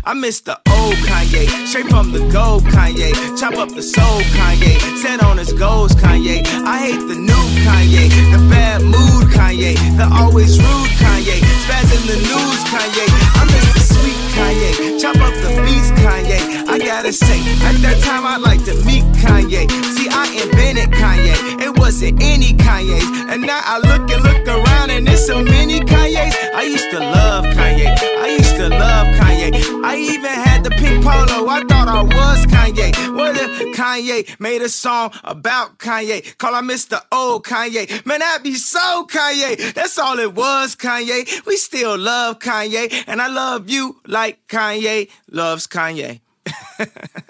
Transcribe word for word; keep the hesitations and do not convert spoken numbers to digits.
I miss the old Kanye, straight from the gold Kanye. Chop up the soul Kanye, set on his goals Kanye. I hate the new Kanye, the bad mood Kanye, the always rude Kanye, spaz in the news Kanye. I miss the sweet Kanye, chop up the beats Kanye. I gotta say, at that time I liked to meet Kanye. See, I invented Kanye, it wasn't any Kanye's. And now I look and look around and there's so many Kanye's. I used to love Kanye, I used to love Kanye. I even had the pink polo, I thought I was Kanye. What if Kanye made a song about Kanye? Call I Mister Old Kanye. Man, that'd be so Kanye. That's all it was, Kanye. We still love Kanye, and I love you like Kanye loves Kanye.